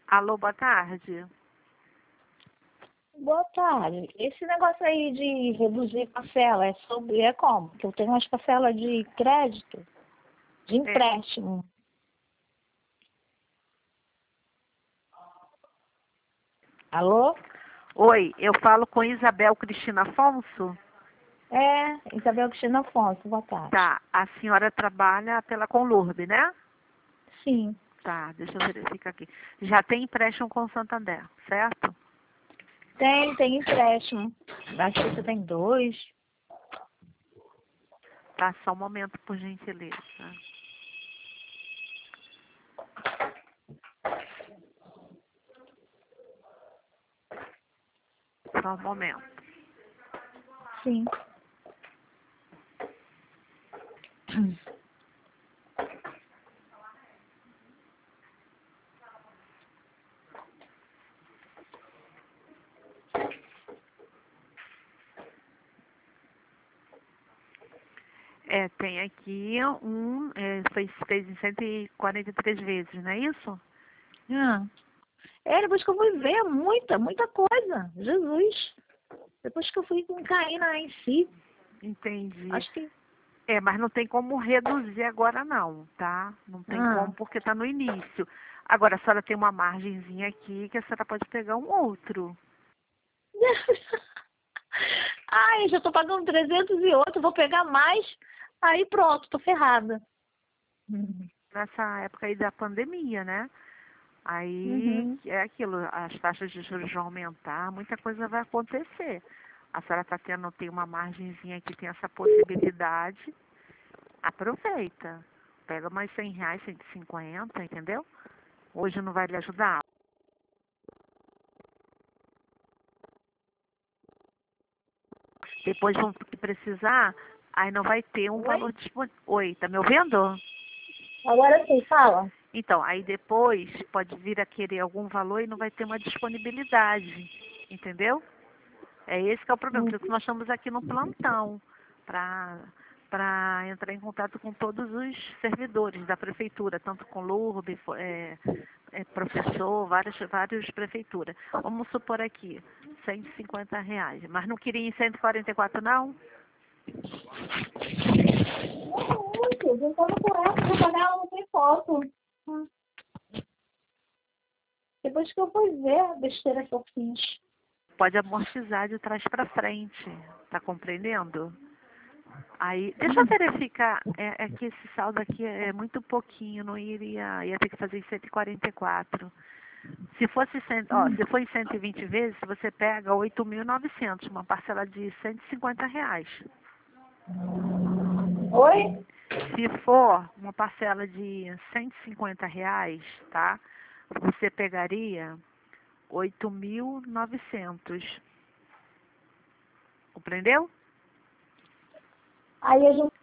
Alô, boa tarde. Boa tarde. Esse negócio aí de reduzir parcela é como? Que eu tenho umas parcelas de crédito, de empréstimo. Alô? Oi, eu falo com Isabel Cristina Afonso? É, Isabel Cristina Afonso, boa tarde. Tá, a senhora trabalha pela Conlurb, né? Sim, Tá, deixa eu verificar aqui. Já tem empréstimo com o Santander, certo? tem empréstimo. Acho que você tem 2. Tá, só um momento, por gentileza. Só um momento. Sim. Tem aqui fez em 143 vezes, não é isso? Ah. É, depois que eu fui ver, muita coisa. Jesus. Depois que eu fui cair em si, Entendi. acho que... Mas não tem como reduzir agora não, tá? Não tem Ah. como porque tá no início. Agora a senhora tem uma margenzinha aqui que a senhora pode pegar um outro. Ai, já tô pagando 308, vou pegar mais. Aí pronto, tô ferrada. Nessa época aí da pandemia, né? Aí Uhum. é aquilo, as taxas de juros vão aumentar, muita coisa vai acontecer. A senhora tem uma margenzinha que tem essa possibilidade, aproveita. Pega mais R$ 100, 150, entendeu? Hoje não vai lhe ajudar. Depois vão precisar, aí não vai ter um Oi? valor disponível. Oi, tá me ouvindo? Agora sim, fala. Então, aí depois pode vir a querer algum valor e não vai ter uma disponibilidade, entendeu? É esse que é o problema, por isso que nós estamos aqui no plantão, para entrar em contato com todos os servidores da prefeitura, tanto com LURB, professor, várias prefeituras. Vamos supor aqui, R$ 150, mas não queria ir em 144 não? Muito, juntando com essa, vou pagar ela não tem foto. Depois que eu fui ver a besteira que eu fiz. Pode amortizar de trás para frente, tá compreendendo? Aí, deixa eu verificar, é que esse saldo aqui é muito pouquinho, não ia ter que fazer em 144. Se fosse, se for em 120 vezes, você pega 8.900, uma parcela de R$ 150. Oi? Se for uma parcela de R$ 150, tá? Você pegaria 8.900. Compreendeu? Aí a gente